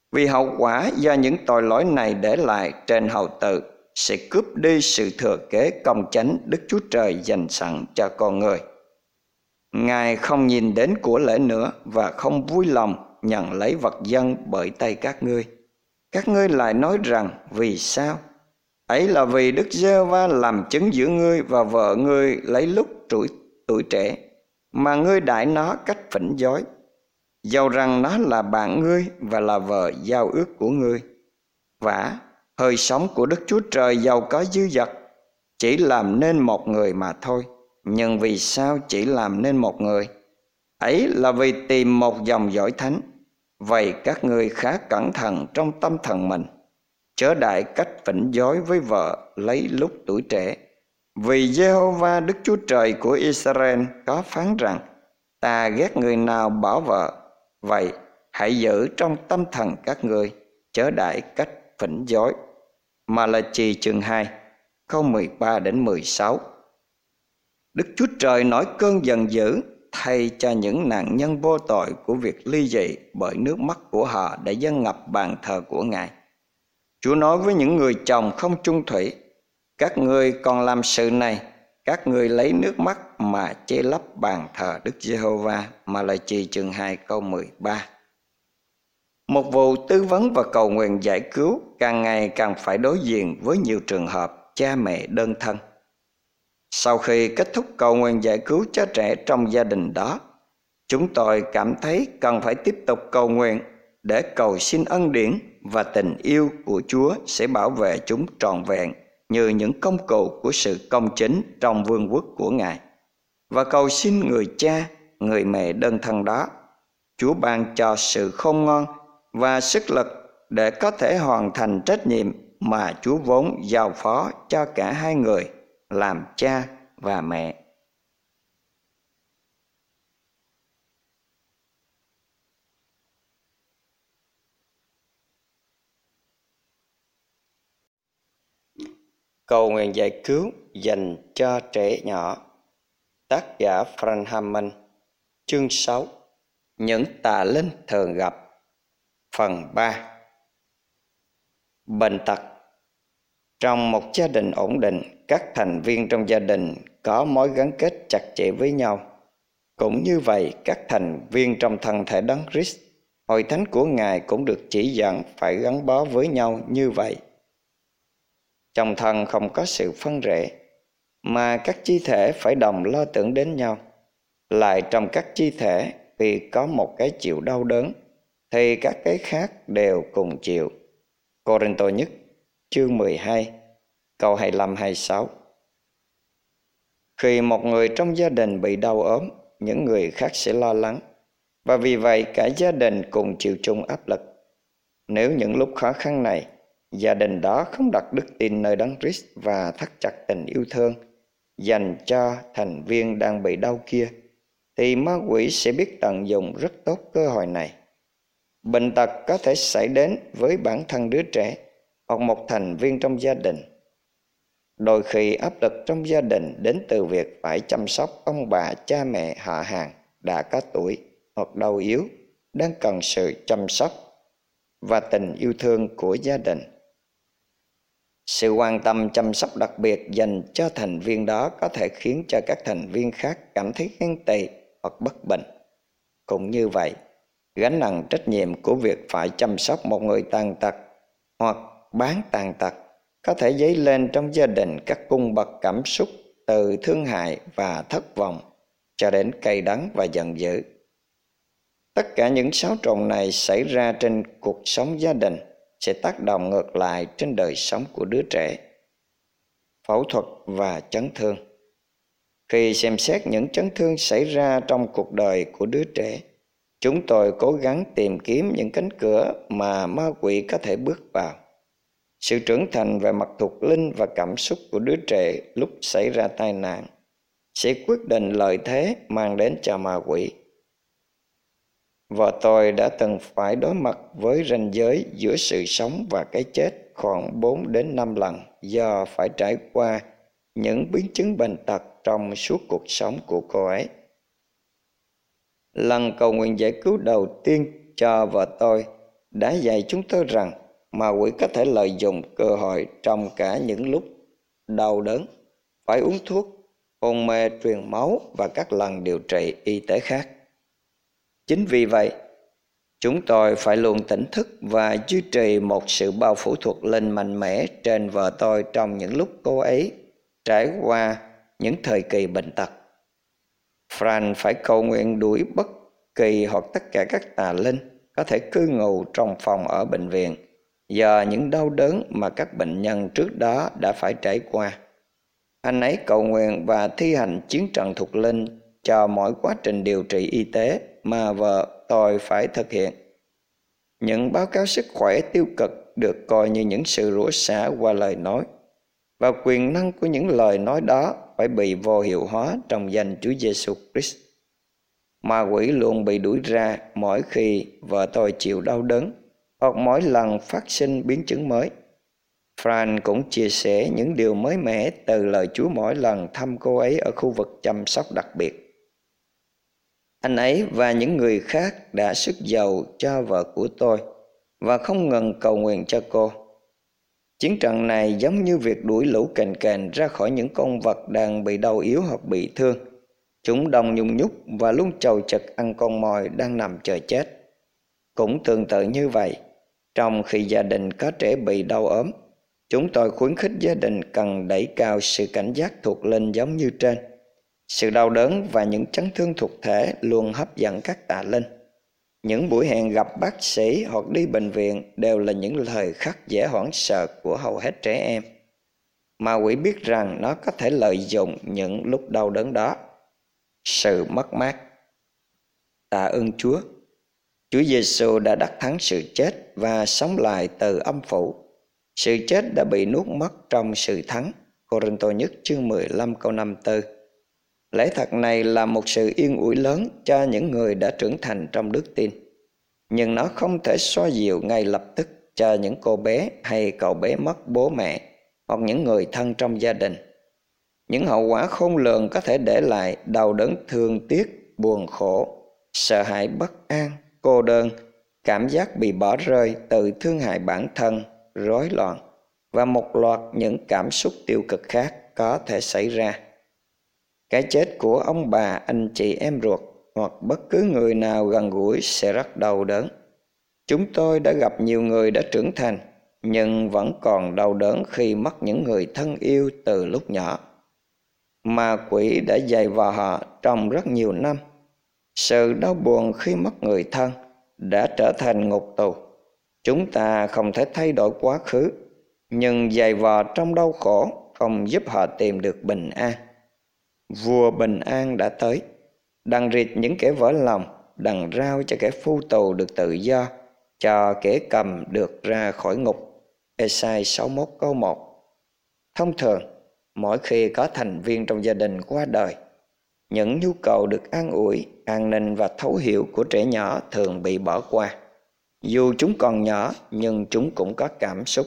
Vì hậu quả do những tội lỗi này để lại trên hầu tử sẽ cướp đi sự thừa kế công chánh Đức Chúa Trời dành sẵn cho con người. Ngài không nhìn đến của lễ nữa và không vui lòng nhận lấy vật dâng bởi tay các ngươi. Các ngươi lại nói rằng vì sao? Ấy là vì Đức Giê-hô-va làm chứng giữa ngươi và vợ ngươi lấy lúc tuổi trẻ, mà ngươi đãi nó cách phỉnh dối, dầu rằng nó là bạn ngươi và là vợ giao ước của ngươi. Vả, hơi sống của Đức Chúa Trời giàu có dư dật, chỉ làm nên một người mà thôi. Nhưng vì sao chỉ làm nên một người? Ấy là vì tìm một dòng dõi thánh. Vậy các ngươi khá cẩn thận trong tâm thần mình, chớ đại cách phỉnh dối với vợ lấy lúc tuổi trẻ. Vì Giê-hô-va Đức Chúa Trời của Israel có phán rằng: ta ghét người nào bỏ vợ. Vậy hãy giữ trong tâm thần các ngươi, chớ đại cách phỉnh dối. Ma-la-chi chương 2 câu 13 đến 16. Đức Chúa Trời nổi cơn giận dữ thay cho những nạn nhân vô tội của việc ly dị bởi nước mắt của họ đã dâng ngập bàn thờ của Ngài. Chúa nói với những người chồng không chung thủy: các ngươi còn làm sự này, các ngươi lấy nước mắt mà che lấp bàn thờ Đức Giê-hô-va. Ma-la-chi chương 2 câu 13. Một vụ tư vấn và cầu nguyện giải cứu càng ngày càng phải đối diện với nhiều trường hợp cha mẹ đơn thân. Sau khi kết thúc cầu nguyện giải cứu cho trẻ trong gia đình đó, chúng tôi cảm thấy cần phải tiếp tục cầu nguyện để cầu xin ân điển và tình yêu của Chúa sẽ bảo vệ chúng trọn vẹn như những công cụ của sự công chính trong vương quốc của Ngài. Và cầu xin người cha, người mẹ đơn thân đó, Chúa ban cho sự khôn ngoan và sức lực để có thể hoàn thành trách nhiệm mà Chúa vốn giao phó cho cả hai người làm cha và mẹ. Cầu nguyện giải cứu dành cho trẻ nhỏ. Tác giả Frank Hammond. Chương 6. Những tà linh thường gặp. Phần 3. Bệnh tật. Trong một gia đình ổn định, các thành viên trong gia đình có mối gắn kết chặt chẽ với nhau. Cũng như vậy, các thành viên trong thân thể Đấng Christ, hội thánh của Ngài cũng được chỉ dẫn phải gắn bó với nhau như vậy. Trong thân không có sự phân rẽ, mà các chi thể phải đồng lo tưởng đến nhau. Lại trong các chi thể, vì có một cái chịu đau đớn, thì các cái khác đều cùng chịu. Cô-rinh-tô nhất chương 12 câu 25-26. Khi một người trong gia đình bị đau ốm, những người khác sẽ lo lắng, và vì vậy cả gia đình cùng chịu chung áp lực. Nếu những lúc khó khăn này, gia đình đó không đặt đức tin nơi Đấng Christ và thắt chặt tình yêu thương dành cho thành viên đang bị đau kia, thì ma quỷ sẽ biết tận dụng rất tốt cơ hội này. Bệnh tật có thể xảy đến với bản thân đứa trẻ hoặc một thành viên trong gia đình. Đôi khi áp lực trong gia đình đến từ việc phải chăm sóc ông bà, cha mẹ, họ hàng đã có tuổi hoặc đau yếu, đang cần sự chăm sóc và tình yêu thương của gia đình. Sự quan tâm chăm sóc đặc biệt dành cho thành viên đó có thể khiến cho các thành viên khác cảm thấy ghen tị hoặc bất bình. Cũng như vậy, gánh nặng trách nhiệm của việc phải chăm sóc một người tàn tật hoặc bán tàn tật có thể dấy lên trong gia đình các cung bậc cảm xúc từ thương hại và thất vọng cho đến cay đắng và giận dữ. Tất cả những xáo trộn này xảy ra trên cuộc sống gia đình sẽ tác động ngược lại trên đời sống của đứa trẻ. Phẫu thuật và chấn thương. Khi xem xét những chấn thương xảy ra trong cuộc đời của đứa trẻ, chúng tôi cố gắng tìm kiếm những cánh cửa mà ma quỷ có thể bước vào. Sự trưởng thành về mặt thuộc linh và cảm xúc của đứa trẻ lúc xảy ra tai nạn sẽ quyết định lợi thế mang đến cho ma quỷ. Vợ tôi đã từng phải đối mặt với ranh giới giữa sự sống và cái chết khoảng 4 đến 5 lần do phải trải qua những biến chứng bệnh tật trong suốt cuộc sống của cô ấy. Lần cầu nguyện giải cứu đầu tiên cho vợ tôi đã dạy chúng tôi rằng ma quỷ có thể lợi dụng cơ hội trong cả những lúc đau đớn, phải uống thuốc, hôn mê, truyền máu và các lần điều trị y tế khác. Chính vì vậy, chúng tôi phải luôn tỉnh thức và duy trì một sự bao phủ thuộc linh mạnh mẽ trên vợ tôi trong những lúc cô ấy trải qua những thời kỳ bệnh tật. Fran phải cầu nguyện đuổi bất kỳ hoặc tất cả các tà linh có thể cư ngụ trong phòng ở bệnh viện do những đau đớn mà các bệnh nhân trước đó đã phải trải qua. Anh ấy cầu nguyện và thi hành chiến trận thuộc linh cho mỗi quá trình điều trị y tế mà vợ tôi phải thực hiện. Những báo cáo sức khỏe tiêu cực được coi như những sự rủa xả qua lời nói, và quyền năng của những lời nói đó phải bị vô hiệu hóa trong danh Chúa Giêsu Christ. Ma quỷ luôn bị đuổi ra mỗi khi vợ tôi chịu đau đớn hoặc mỗi lần phát sinh biến chứng mới. Fran cũng chia sẻ những điều mới mẻ từ lời Chúa mỗi lần thăm cô ấy ở khu vực chăm sóc đặc biệt. Anh ấy và những người khác đã sức giàu cho vợ của tôi và không ngừng cầu nguyện cho cô. Chiến trận này giống như việc đuổi lũ kền kền ra khỏi những con vật đang bị đau yếu hoặc bị thương. Chúng đông nhung nhúc và luôn chầu chật ăn con mồi đang nằm chờ chết. Cũng tương tự như vậy, trong khi gia đình có trẻ bị đau ốm, chúng tôi khuyến khích gia đình cần đẩy cao sự cảnh giác thuộc linh giống như trên. Sự đau đớn và những chấn thương thuộc thể luôn hấp dẫn các tà linh. Những buổi hẹn gặp bác sĩ hoặc đi bệnh viện đều là những thời khắc dễ hoảng sợ của hầu hết trẻ em. Ma quỷ biết rằng nó có thể lợi dụng những lúc đau đớn đó. Sự mất mát. Tạ ơn Chúa. Chúa Giêsu đã đắc thắng sự chết và sống lại từ âm phủ. Sự chết đã bị nuốt mất trong sự thắng. Cô-rinh-tô nhất chương 15 câu 54. Lẽ thật này là một sự yên ủi lớn cho những người đã trưởng thành trong đức tin. Nhưng nó không thể xoa dịu ngay lập tức cho những cô bé hay cậu bé mất bố mẹ hoặc những người thân trong gia đình. Những hậu quả khôn lường có thể để lại đau đớn thương tiếc, buồn khổ, sợ hãi bất an, cô đơn, cảm giác bị bỏ rơi, tự thương hại bản thân, rối loạn và một loạt những cảm xúc tiêu cực khác có thể xảy ra. Cái chết của ông bà, anh chị em ruột hoặc bất cứ người nào gần gũi sẽ rất đau đớn. Chúng tôi đã gặp nhiều người đã trưởng thành nhưng vẫn còn đau đớn khi mất những người thân yêu từ lúc nhỏ. Ma quỷ đã dày vào họ trong rất nhiều năm. Sự đau buồn khi mất người thân đã trở thành ngục tù. Chúng ta không thể thay đổi quá khứ, nhưng dày vò trong đau khổ không giúp họ tìm được bình an. Vua bình an đã tới, đặng rịt những kẻ vỡ lòng, đặng rao cho kẻ phu tù được tự do, cho kẻ cầm được ra khỏi ngục. Ê-sai 61 câu 1. Thông thường, mỗi khi có thành viên trong gia đình qua đời, những nhu cầu được an ủi, an ninh và thấu hiểu của trẻ nhỏ thường bị bỏ qua. Dù chúng còn nhỏ nhưng chúng cũng có cảm xúc.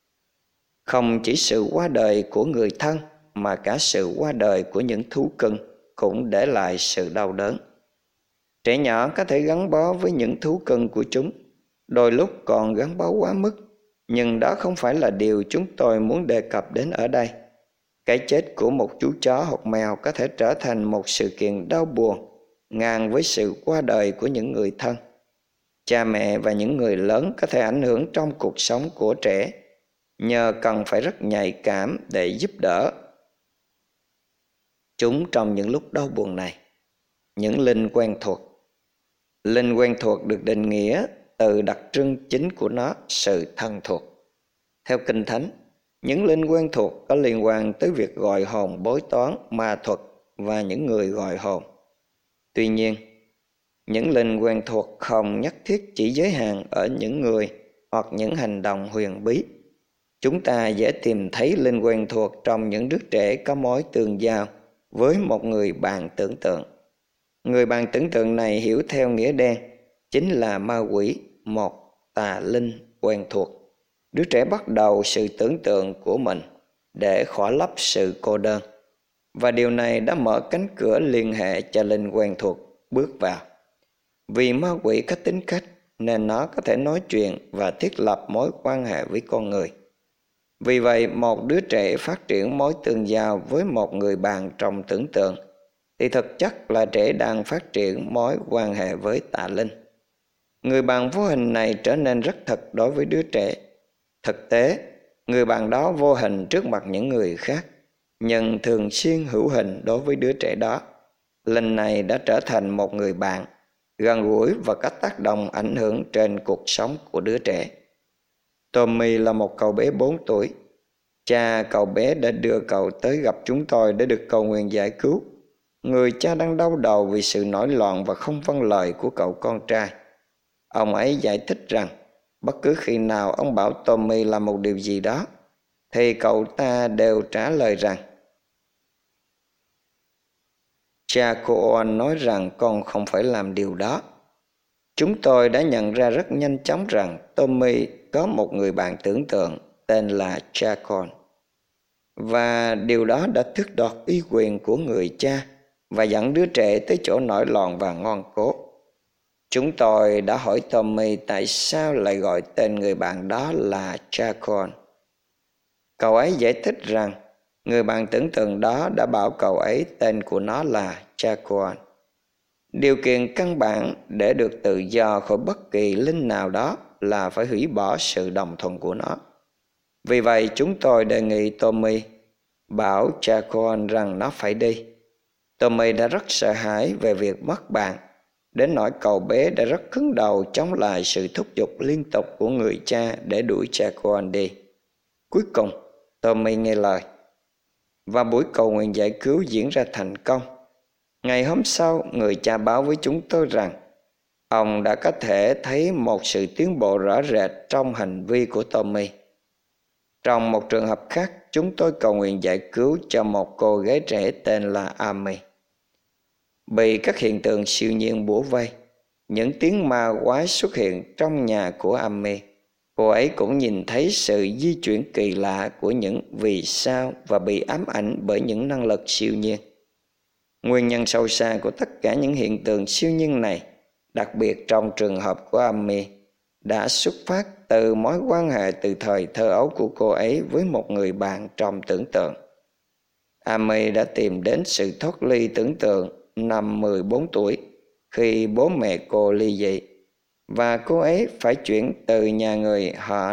Không chỉ sự qua đời của người thân mà cả sự qua đời của những thú cưng cũng để lại sự đau đớn. Trẻ nhỏ có thể gắn bó với những thú cưng của chúng, đôi lúc còn gắn bó quá mức, nhưng đó không phải là điều chúng tôi muốn đề cập đến ở đây. Cái chết của một chú chó hoặc mèo có thể trở thành một sự kiện đau buồn, ngang với sự qua đời của những người thân. Cha mẹ và những người lớn có thể ảnh hưởng trong cuộc sống của trẻ, nhờ cần phải rất nhạy cảm để giúp đỡ chúng trong những lúc đau buồn này. Những linh quen thuộc. Linh quen thuộc được định nghĩa từ đặc trưng chính của nó, sự thân thuộc. Theo Kinh Thánh, những linh quen thuộc có liên quan tới việc gọi hồn, bói toán, ma thuật và những người gọi hồn. Tuy nhiên, những linh quen thuộc không nhất thiết chỉ giới hạn ở những người hoặc những hành động huyền bí. Chúng ta dễ tìm thấy linh quen thuộc trong những đứa trẻ có mối tương giao với một người bạn tưởng tượng. Người bạn tưởng tượng này hiểu theo nghĩa đen chính là ma quỷ, một tà linh quen thuộc. Đứa trẻ bắt đầu sự tưởng tượng của mình để khỏa lấp sự cô đơn, và điều này đã mở cánh cửa liên hệ cho linh quen thuộc bước vào. Vì ma quỷ có tính cách nên nó có thể nói chuyện và thiết lập mối quan hệ với con người. Vì vậy, một đứa trẻ phát triển mối tương giao với một người bạn trong tưởng tượng thì thực chất là trẻ đang phát triển mối quan hệ với tà linh. Người bạn vô hình này trở nên rất thật đối với đứa trẻ. Thực tế, người bạn đó vô hình trước mặt những người khác, nhưng thường xuyên hữu hình đối với đứa trẻ đó. Linh này đã trở thành một người bạn gần gũi và có tác động ảnh hưởng trên cuộc sống của đứa trẻ. Tommy là một cậu bé 4 tuổi. Cha cậu bé đã đưa cậu tới gặp chúng tôi để được cầu nguyện giải cứu. Người cha đang đau đầu vì sự nổi loạn và không vâng lời của cậu con trai. Ông ấy giải thích rằng bất cứ khi nào ông bảo Tommy làm một điều gì đó thì cậu ta đều trả lời rằng cha cô Owen nói rằng con không phải làm điều đó. Chúng tôi đã nhận ra rất nhanh chóng rằng Tommy có một người bạn tưởng tượng tên là cha con. Và điều đó đã tước đoạt uy quyền của người cha và dẫn đứa trẻ tới chỗ nổi loạn và ngoan cố. Chúng tôi đã hỏi Tommy tại sao lại gọi tên người bạn đó là cha con. Cậu ấy giải thích rằng người bạn tưởng tượng đó đã bảo cậu ấy tên của nó là cha con. Điều kiện căn bản để được tự do khỏi bất kỳ linh nào đó là phải hủy bỏ sự đồng thuận của nó. Vì vậy chúng tôi đề nghị Tommy bảo cha con rằng nó phải đi. Tommy đã rất sợ hãi về việc mất bạn, đến nỗi cậu bé đã rất cứng đầu chống lại sự thúc giục liên tục của người cha để đuổi cha con đi. Cuối cùng, Tommy nghe lời và buổi cầu nguyện giải cứu diễn ra thành công. Ngày hôm sau, người cha báo với chúng tôi rằng ông đã có thể thấy một sự tiến bộ rõ rệt trong hành vi của Tommy. Trong một trường hợp khác, chúng tôi cầu nguyện giải cứu cho một cô gái trẻ tên là Amy. Bị các hiện tượng siêu nhiên bủa vây, những tiếng ma quái xuất hiện trong nhà của Amy. Cô ấy cũng nhìn thấy sự di chuyển kỳ lạ của những vì sao và bị ám ảnh bởi những năng lực siêu nhiên. Nguyên nhân sâu xa của tất cả những hiện tượng siêu nhiên này, đặc biệt trong trường hợp của Amy, đã xuất phát từ mối quan hệ từ thời thơ ấu của cô ấy với một người bạn trong tưởng tượng. Amy đã tìm đến sự thoát ly tưởng tượng năm 14 tuổi khi bố mẹ cô ly dị, và cô ấy phải chuyển từ nhà người họ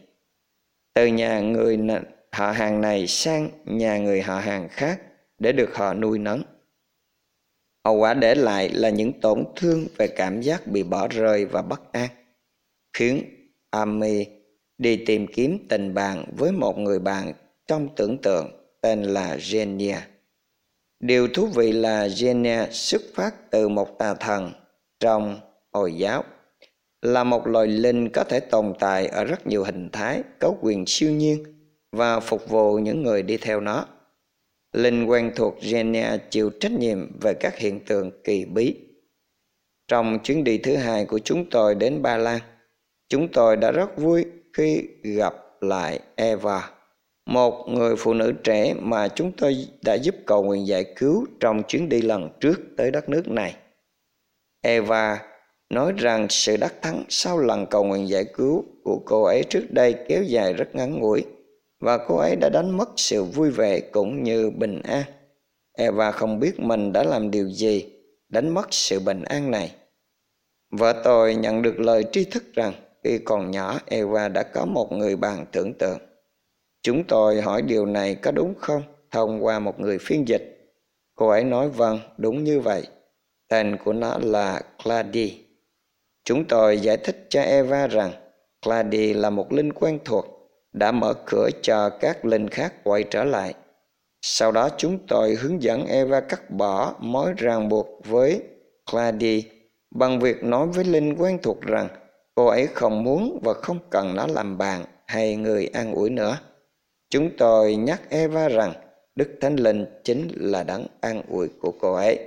hàng này sang nhà người họ hàng khác để được họ nuôi nấng. Hậu quả để lại là những tổn thương về cảm giác bị bỏ rơi và bất an, khiến Amy đi tìm kiếm tình bạn với một người bạn trong tưởng tượng tên là Genia. Điều thú vị là Genia xuất phát từ một tà thần trong Hồi giáo, là một loài linh có thể tồn tại ở rất nhiều hình thái, có quyền siêu nhiên và phục vụ những người đi theo nó. Linh quen thuộc Genia chịu trách nhiệm về các hiện tượng kỳ bí. Trong chuyến đi thứ hai của chúng tôi đến Ba Lan, chúng tôi đã rất vui khi gặp lại Eva, một người phụ nữ trẻ mà chúng tôi đã giúp cầu nguyện giải cứu trong chuyến đi lần trước tới đất nước này. Eva nói rằng sự đắc thắng sau lần cầu nguyện giải cứu của cô ấy trước đây kéo dài rất ngắn ngủi, và cô ấy đã đánh mất sự vui vẻ cũng như bình an. Eva không biết mình đã làm điều gì đánh mất sự bình an này. Vợ tôi nhận được lời tri thức rằng khi còn nhỏ Eva đã có một người bạn tưởng tượng. Chúng tôi hỏi điều này có đúng không thông qua một người phiên dịch. Cô ấy nói vâng, đúng như vậy. Tên của nó là Clady. Chúng tôi giải thích cho Eva rằng Clady là một linh quen thuộc, đã mở cửa cho các linh khác quay trở lại. Sau đó chúng tôi hướng dẫn Eva cắt bỏ mối ràng buộc với Clady bằng việc nói với linh quen thuộc rằng cô ấy không muốn và không cần nó làm bạn hay người an ủi nữa. Chúng tôi nhắc Eva rằng Đức Thánh Linh chính là đấng an ủi của cô ấy.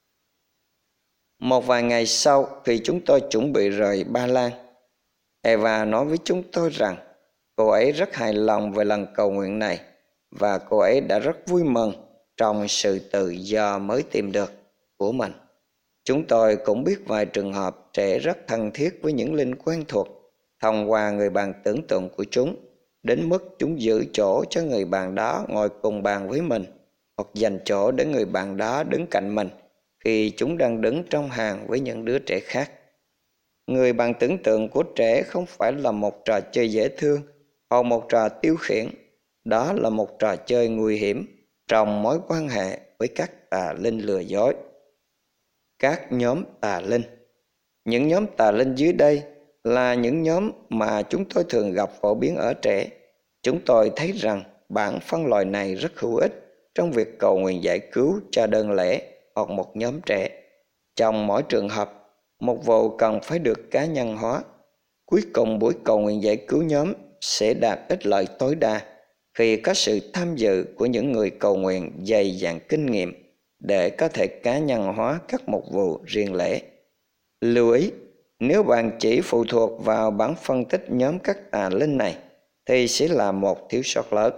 Một vài ngày sau, khi chúng tôi chuẩn bị rời Ba Lan, Eva nói với chúng tôi rằng cô ấy rất hài lòng về lần cầu nguyện này và cô ấy đã rất vui mừng trong sự tự do mới tìm được của mình. Chúng tôi cũng biết vài trường hợp trẻ rất thân thiết với những linh quen thuộc thông qua người bạn tưởng tượng của chúng, đến mức chúng giữ chỗ cho người bạn đó ngồi cùng bàn với mình, hoặc dành chỗ để người bạn đó đứng cạnh mình khi chúng đang đứng trong hàng với những đứa trẻ khác. Người bạn tưởng tượng của trẻ không phải là một trò chơi dễ thương hoặc một trò tiêu khiển, đó là một trò chơi nguy hiểm trong mối quan hệ với các tà linh lừa dối. Các nhóm tà linh. Những nhóm tà linh dưới đây là những nhóm mà chúng tôi thường gặp phổ biến ở trẻ. Chúng tôi thấy rằng bản phân loại này rất hữu ích trong việc cầu nguyện giải cứu cho đơn lẻ hoặc một nhóm trẻ. Trong mỗi trường hợp, một vụ cần phải được cá nhân hóa. Cuối cùng, buổi cầu nguyện giải cứu nhóm sẽ đạt ích lợi tối đa khi có sự tham dự của những người cầu nguyện dày dặn kinh nghiệm để có thể cá nhân hóa các mục vụ riêng lẻ. Lưu ý, nếu bạn chỉ phụ thuộc vào bản phân tích nhóm các tà linh này thì sẽ là một thiếu sót lớn.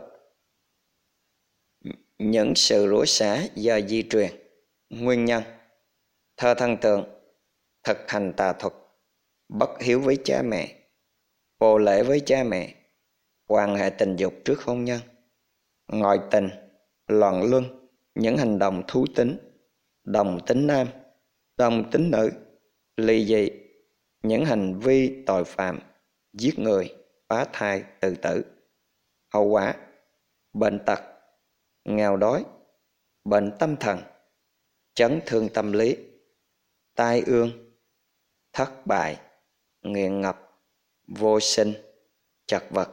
Những sự rủa xả do di truyền. Nguyên nhân: thờ thần tượng, thực hành tà thuật, bất hiếu với cha mẹ, vô lễ với cha mẹ, quan hệ tình dục trước hôn nhân, ngoại tình, loạn luân, những hành động thú tính, đồng tính nam, đồng tính nữ, ly dị, những hành vi tội phạm, giết người, phá thai, tự tử. Hậu quả: bệnh tật, nghèo đói, bệnh tâm thần, chấn thương tâm lý, tai ương, thất bại, nghiện ngập, vô sinh, chật vật.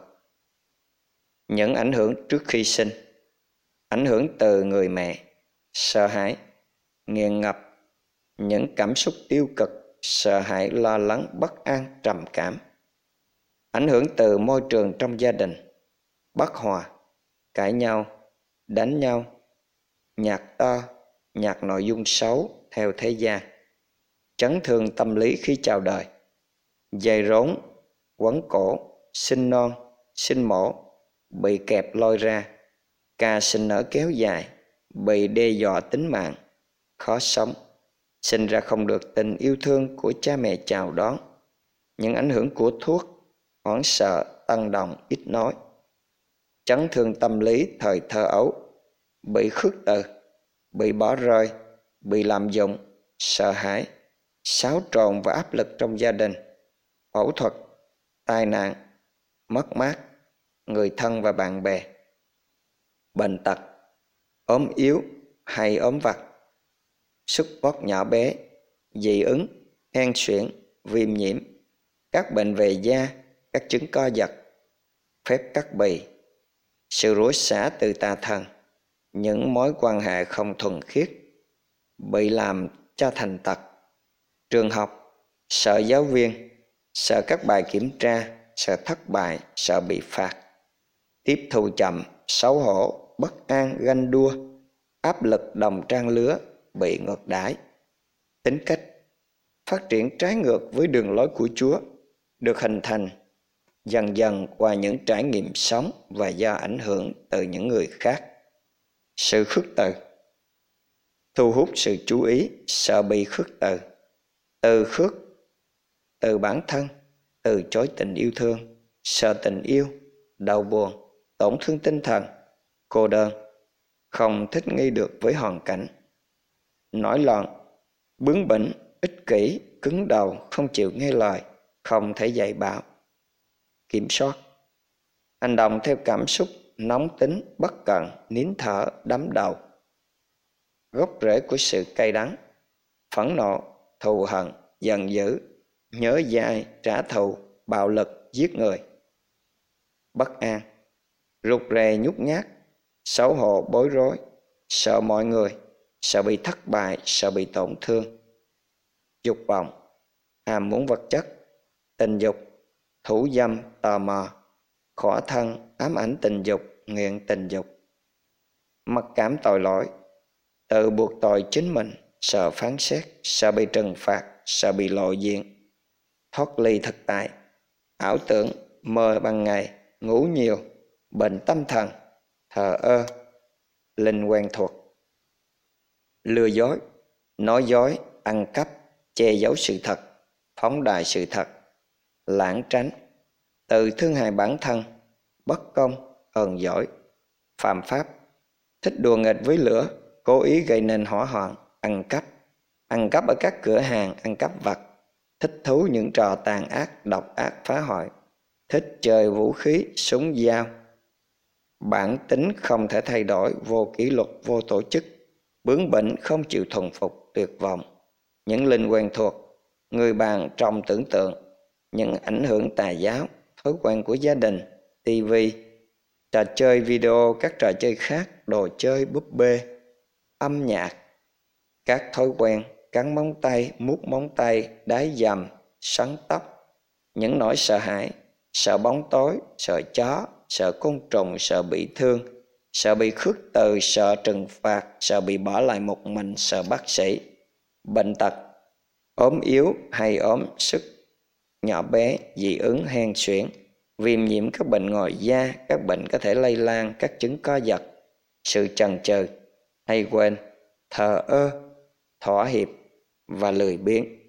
Những ảnh hưởng trước khi sinh. Ảnh hưởng từ người mẹ: sợ hãi, nghiện ngập, những cảm xúc tiêu cực, sợ hãi, lo lắng, bất an, trầm cảm. Ảnh hưởng từ môi trường trong gia đình: bất hòa, cãi nhau, đánh nhau, nhạc to, nhạc nội dung xấu theo thế gian, chấn thương tâm lý khi chào đời, dây rốn, quấn cổ, sinh non, sinh mổ, bị kẹp lôi ra, ca sinh nở kéo dài, bị đe dọa tính mạng, khó sống, sinh ra không được tình yêu thương của cha mẹ chào đón. Những ảnh hưởng của thuốc: hoảng sợ, tăng động, ít nói, chấn thương tâm lý thời thơ ấu, bị khước từ, bị bỏ rơi, bị lạm dụng, sợ hãi, xáo trộn và áp lực trong gia đình, phẫu thuật, tai nạn, mất mát, người thân và bạn bè. Bệnh tật: ốm yếu hay ốm vặt, sút vót nhỏ bé, dị ứng, hen suyễn, viêm nhiễm, các bệnh về da, các chứng co giật, phép cắt bì, sự rủa xả từ tà thần, những mối quan hệ không thuần khiết, bị làm cho thành tật. Trường học: sợ giáo viên, sợ các bài kiểm tra, sợ thất bại, sợ bị phạt, tiếp thu chậm, xấu hổ, bất an, ganh đua, áp lực đồng trang lứa, bị ngược đãi. Tính cách: phát triển trái ngược với đường lối của Chúa, được hình thành dần dần qua những trải nghiệm sống và do ảnh hưởng từ những người khác. Sự khước từ: thu hút sự chú ý, sợ bị khước từ. Từ khước: từ bản thân, từ chối tình yêu thương, sợ tình yêu, đau buồn, tổn thương tinh thần, cô đơn, không thích nghi được với hoàn cảnh. Nổi loạn: bướng bỉnh, ích kỷ, cứng đầu, không chịu nghe lời, không thể dạy bảo. Kiểm soát: hành động theo cảm xúc, nóng tính, bất cẩn, nín thở, đắm đầu. Gốc rễ của sự cay đắng: phẫn nộ, thù hận, giận dữ, nhớ dai, trả thù, bạo lực, giết người. Bất an: rụt rè, nhút nhát, xấu hổ, bối rối, sợ mọi người, sợ bị thất bại, sợ bị tổn thương. Dục vọng: ham muốn vật chất, tình dục, thủ dâm, tò mò, khỏa thân, ám ảnh tình dục, nghiện tình dục. Mặc cảm tội lỗi: tự buộc tội chính mình, sợ phán xét, sợ bị trừng phạt, sợ bị lộ diện. Thoát ly thực tại: ảo tưởng, mơ ban ngày, ngủ nhiều, bệnh tâm thần, thờ ơ, linh quen thuộc. Lừa dối: nói dối, ăn cắp, che giấu sự thật, phóng đại sự thật, lảng tránh, tự thương hại bản thân, bất công, hờn dỗi, phạm pháp, thích đùa nghịch với lửa, cố ý gây nên hỏa hoạn, ăn cắp ở các cửa hàng, ăn cắp vặt, thích thú những trò tàn ác, độc ác phá hoại, thích chơi vũ khí, súng dao. Bản tính không thể thay đổi, vô kỷ luật, vô tổ chức, bướng bỉnh, không chịu thuần phục, tuyệt vọng. Những linh quen thuộc, người bạn trong tưởng tượng, những ảnh hưởng tà giáo, thói quen của gia đình, tivi, trò chơi video, các trò chơi khác, đồ chơi, búp bê, âm nhạc, các thói quen cắn móng tay, mút móng tay, đái dầm, xoắn tóc, những nỗi sợ hãi, sợ bóng tối, sợ chó, sợ côn trùng, sợ bị thương, sợ bị khước từ, sợ trừng phạt, sợ bị bỏ lại một mình, sợ bác sĩ, bệnh tật, ốm yếu hay ốm sức, nhỏ bé, dị ứng, hen suyễn, viêm nhiễm, các bệnh ngoài da, các bệnh có thể lây lan, các chứng co giật, sự chần chừ, hay quên, thờ ơ, thỏa hiệp và lười biếng.